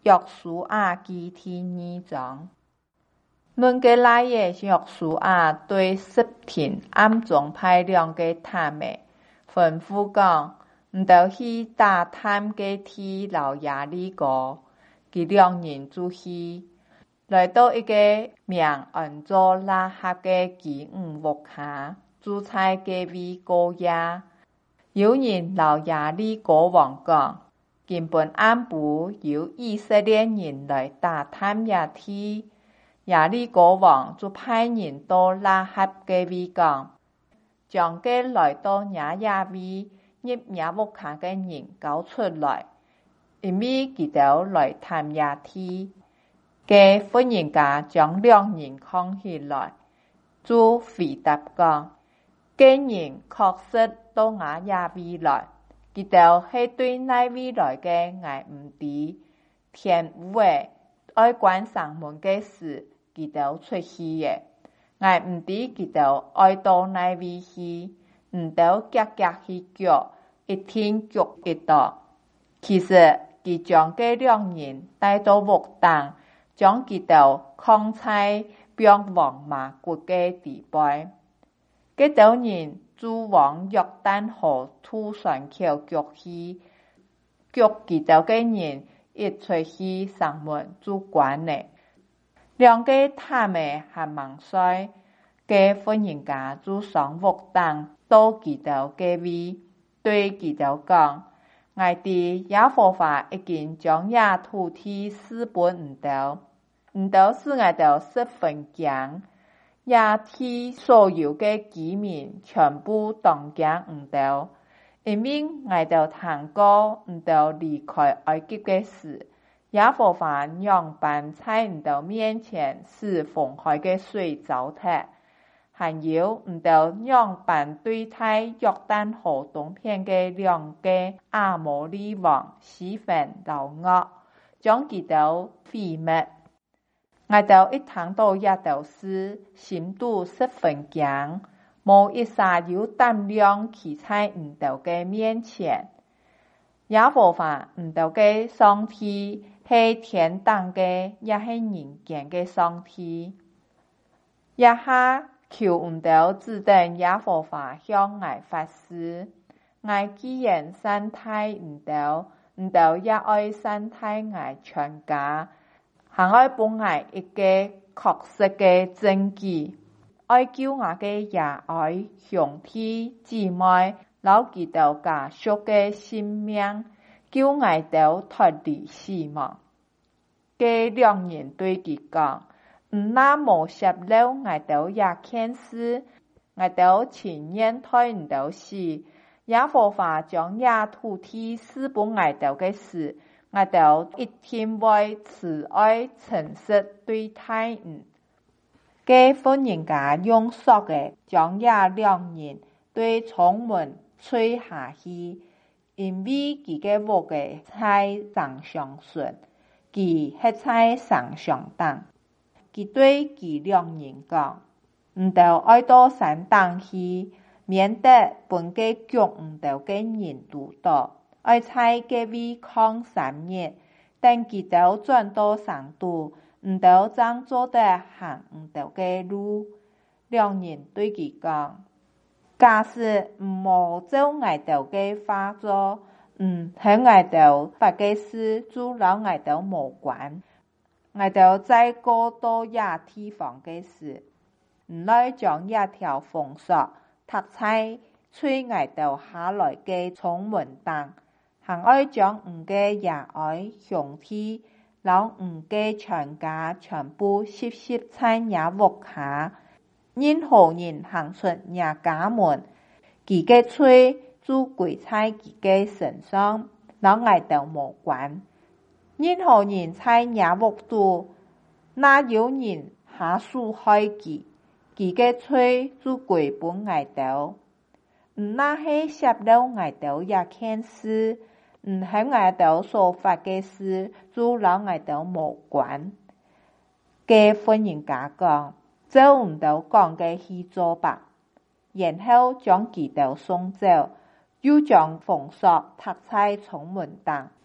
約書亞記第2章。阮個來的約書亞對十天暗中派兩個探的，吩咐講，毋得去打探個地老耶利哥，佢兩人就去，來到一個名按做拉合的基五屋下，住在隔壁過夜。有人老耶利哥王講，今本暗晡有以色列人來打探耶地。耶利哥王就派人到拉合隔壁講，將個來到耶位入耶屋下的人交出來，因為佢哋來探耶地。個婦人家將兩人扛起來，就回答講，個人確實到耶位來，佢哋係對那位來嘅我唔知，天有的愛關上門嘅事，佢哋出去嘅，我唔知佢哋愛到那位去，唔到夾去腳，一天腳一道。其實佢將這兩人帶到屋當，將佢哋扛在標王馬骨嘅地背。這等人就往約旦河吐船口腳去，腳佢哋嘅人一出去上門就關了。兩個探的還忙衰，個婦人家就上屋當到佢哋隔壁，對佢哋講，我知耶和華已經將這土地賜給你哋使我哋十分驚，這地所有嘅居民全部當驚你哋，因為我哋聽過你哋離開埃及嘅事。耶和華樣板在你哋面前使紅海嘅水糟蹋，還有你哋樣板對待約旦河東邊嘅兩個亞摩利王西番老惡，將佢哋毀滅。我哋一聽到這道事，心都十分驚，無一下有膽量企在你哋嘅面前。耶和華你哋嘅上帝係天堂嘅，也係人間嘅上帝。一下求你哋指定耶和華向我發誓，我既然善待你哋也愛善待我全家，還愛幫我一個確實嘅證據，愛叫我嘅爺愛兄弟姊妹留佢哋家屬嘅性命，叫我哋脫離死亡。這兩人對佢講，那無涉了我哋也見識，我哋親眼睇你哋死，耶和華將這土地賜給我哋嘅事，我哋一定會慈愛誠實對待你。個婦人家用索的將這兩人對窗門吹下去，因為佢嘅屋嘅在上上順，佢係在上上當。佢對佢兩人講，唔得愛到山當去，免得本個腳唔得嘅人拄到，愛在隔壁扛3日，等佢哋轉到上都，唔得將做得行唔得嘅路。兩人對佢講，假使唔冇做我哋嘅話做，喺我哋發嘅事就讓我哋無關。我哋再過到這地方嘅事，唔來將這條封鎖讀在催我哋下來嘅窗門當，還愛將個爺愛兄弟，讓個全家全部攝在這屋下。任何人行出這家門，佢嘅罪就歸在佢嘅身上，讓我哋無關。任何人在這屋度，那有人下手害佢，佢嘅罪就歸本我哋。那係涉了我哋也見識，喺我哋所發嘅事，就讓我哋無關。個婦人家講，照唔到講嘅去做吧，然後將佢哋送走，又將封鎖讀在窗門當。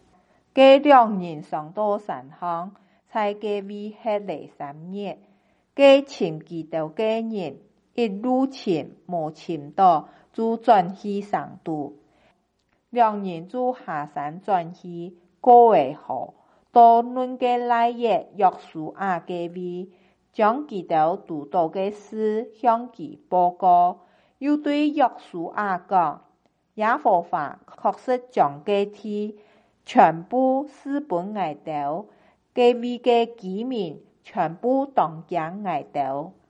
這兩人上到山上，在這位吃了3日，這尋記到這人一路尋無尋到，就轉去上都。兩人就下山轉去，過月後，到恁個來爺約書亞這位，將記到拄到的事向其報告，又對約書亞講，耶和華確實將這地全部賜本我們，這位的居民全部當講我們。